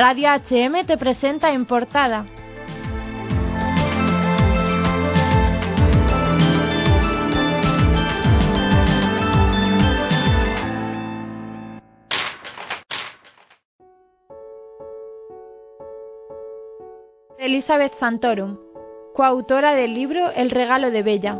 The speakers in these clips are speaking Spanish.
Radio HM te presenta En Portada. Elizabeth Santorum, coautora del libro El regalo de Bella.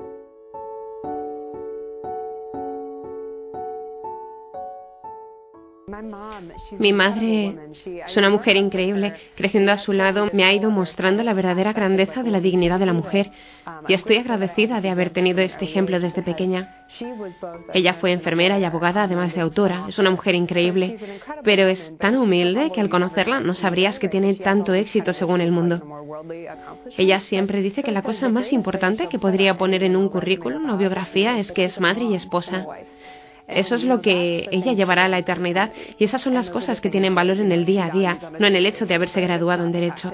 Mi madre es una mujer increíble. Creciendo a su lado me ha ido mostrando la verdadera grandeza de la dignidad de la mujer y estoy agradecida de haber tenido este ejemplo desde pequeña. Ella fue enfermera y abogada, además de autora. Es una mujer increíble, pero es tan humilde que al conocerla no sabrías que tiene tanto éxito según el mundo. Ella siempre dice que la cosa más importante que podría poner en un currículum o biografía es que es madre y esposa. Eso es lo que ella llevará a la eternidad y esas son las cosas que tienen valor en el día a día, no en el hecho de haberse graduado en Derecho.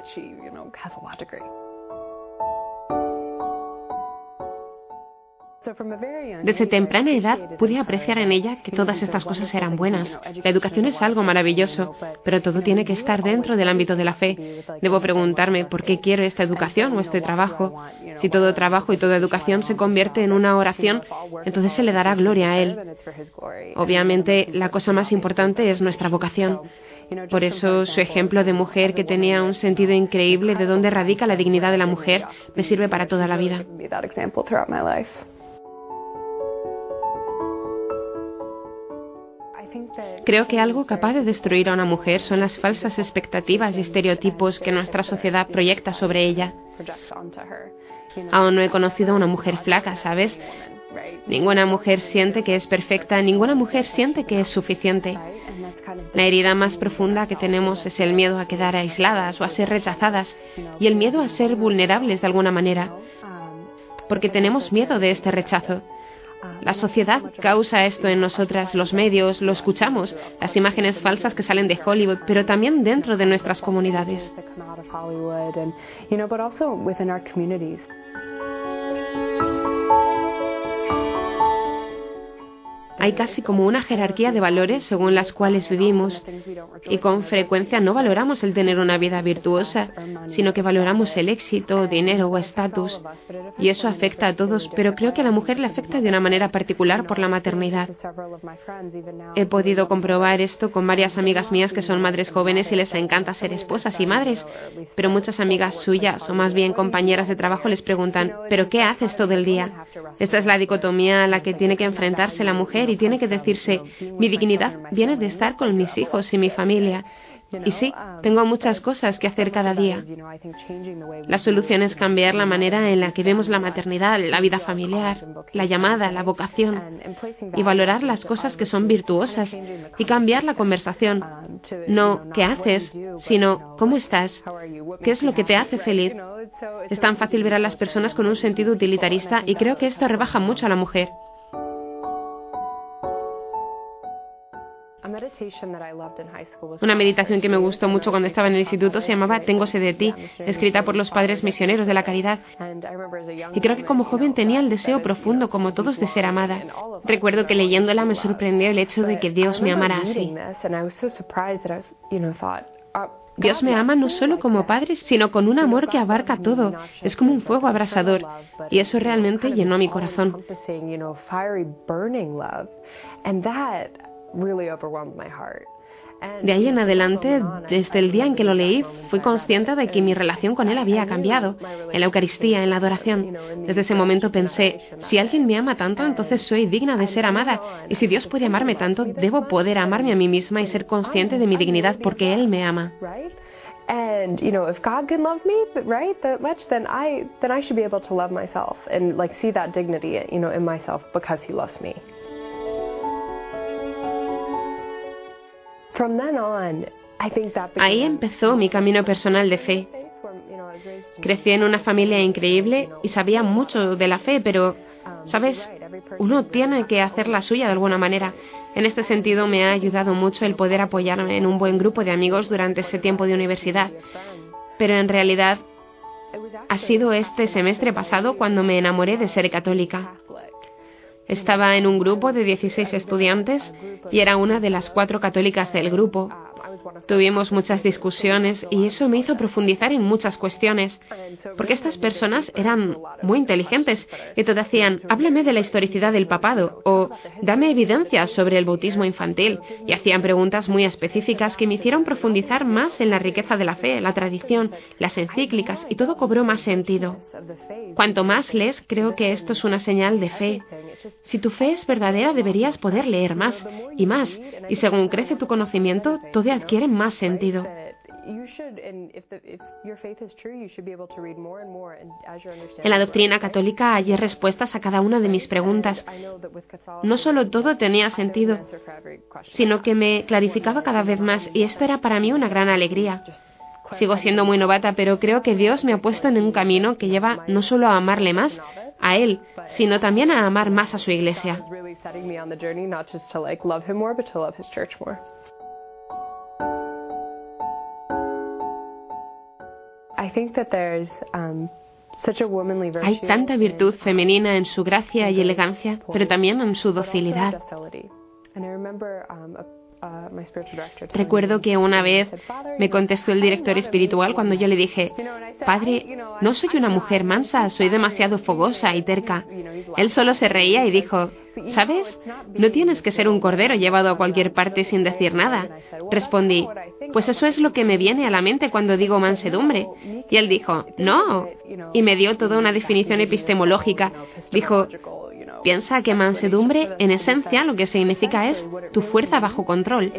Desde temprana edad pude apreciar en ella que todas estas cosas eran buenas. La educación es algo maravilloso, pero todo tiene que estar dentro del ámbito de la fe. Debo preguntarme por qué quiero esta educación o este trabajo. Si todo trabajo y toda educación se convierte en una oración, entonces se le dará gloria a Él. Obviamente, la cosa más importante es nuestra vocación. Por eso, su ejemplo de mujer que tenía un sentido increíble de dónde radica la dignidad de la mujer me sirve para toda la vida. Creo que algo capaz de destruir a una mujer son las falsas expectativas y estereotipos que nuestra sociedad proyecta sobre ella. Aún no he conocido a una mujer flaca, ¿sabes? Ninguna mujer siente que es perfecta, ninguna mujer siente que es suficiente. La herida más profunda que tenemos es el miedo a quedar aisladas o a ser rechazadas y el miedo a ser vulnerables de alguna manera, porque tenemos miedo de este rechazo. La sociedad causa esto en nosotras, los medios, lo escuchamos, las imágenes falsas que salen de Hollywood, pero también dentro de nuestras comunidades. Hay casi como una jerarquía de valores según las cuales vivimos y con frecuencia no valoramos el tener una vida virtuosa, sino que valoramos el éxito, dinero o estatus. Y eso afecta a todos, pero creo que a la mujer le afecta de una manera particular por la maternidad. He podido comprobar esto con varias amigas mías que son madres jóvenes y les encanta ser esposas y madres, pero muchas amigas suyas o más bien compañeras de trabajo les preguntan ¿pero qué haces todo el día? Esta es la dicotomía a la que tiene que enfrentarse la mujer y tiene que decirse, mi dignidad viene de estar con mis hijos y mi familia. Y sí, tengo muchas cosas que hacer cada día. La solución es cambiar la manera en la que vemos la maternidad, la vida familiar, la llamada, la vocación, y valorar las cosas que son virtuosas y cambiar la conversación. No, ¿qué haces?, sino, ¿cómo estás? ¿Qué es lo que te hace feliz? Es tan fácil ver a las personas con un sentido utilitarista y creo que esto rebaja mucho a la mujer. Una meditación que me gustó mucho cuando estaba en el instituto se llamaba Tengo sed de ti, escrita por los padres misioneros de la caridad. Y creo que como joven tenía el deseo profundo, como todos, de ser amada. Recuerdo que leyéndola me sorprendió el hecho de que Dios me amara así. Dios me ama no solo como padre, sino con un amor que abarca todo. Es como un fuego abrasador. Y eso realmente llenó mi corazón. De ahí en adelante, desde el día en que lo leí, fui consciente de que mi relación con Él había cambiado, en la Eucaristía, en la adoración. Desde ese momento pensé, si alguien me ama tanto, entonces soy digna de ser amada. Y si Dios puede amarme tanto, debo poder amarme a mí misma y ser consciente de mi dignidad porque Él me ama. And if God can love me, that much, then I should be able to love myself and see that dignity, in myself because He loves me. Ahí empezó mi camino personal de fe. Crecí en una familia increíble y sabía mucho de la fe, pero, ¿sabes? Uno tiene que hacer la suya de alguna manera. En este sentido me ha ayudado mucho el poder apoyarme en un buen grupo de amigos durante ese tiempo de universidad. Pero en realidad ha sido este semestre pasado cuando me enamoré de ser católica. Estaba en un grupo de 16 estudiantes y era una de las 4 católicas del grupo. Tuvimos muchas discusiones y eso me hizo profundizar en muchas cuestiones, porque estas personas eran muy inteligentes y te decían, háblame de la historicidad del papado o dame evidencias sobre el bautismo infantil, y hacían preguntas muy específicas que me hicieron profundizar más en la riqueza de la fe, la tradición, las encíclicas, y todo cobró más sentido. Cuanto más lees, creo que esto es una señal de fe. Si tu fe es verdadera, deberías poder leer más, y según crece tu conocimiento, todo adquiere más sentido. En la doctrina católica hallé respuestas a cada una de mis preguntas. No solo todo tenía sentido, sino que me clarificaba cada vez más, y esto era para mí una gran alegría. Sigo siendo muy novata, pero creo que Dios me ha puesto en un camino que lleva no solo a amarle más, a Él, sino también a amar más a su Iglesia. Hay tanta virtud femenina en su gracia y elegancia, pero también en su docilidad. Recuerdo que una vez me contestó el director espiritual cuando yo le dije, Padre, no soy una mujer mansa, soy demasiado fogosa y terca. Él solo se reía y dijo, ¿sabes? No tienes que ser un cordero llevado a cualquier parte sin decir nada. Respondí, pues eso es lo que me viene a la mente cuando digo mansedumbre. Y él dijo, no. Y me dio toda una definición epistemológica. Dijo, piensa que mansedumbre, en esencia, lo que significa es tu fuerza bajo control.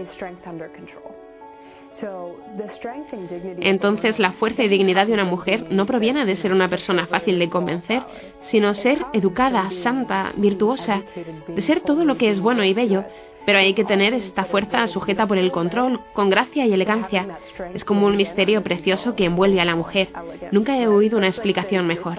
Entonces, la fuerza y dignidad de una mujer no proviene de ser una persona fácil de convencer, sino ser educada, santa, virtuosa, de ser todo lo que es bueno y bello. Pero hay que tener esta fuerza sujeta por el control, con gracia y elegancia. Es como un misterio precioso que envuelve a la mujer. Nunca he oído una explicación mejor.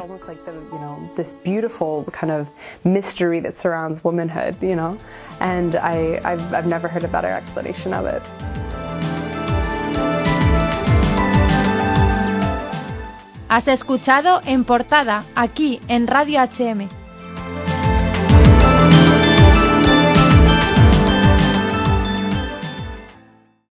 Has escuchado En Portada, aquí en Radio HM.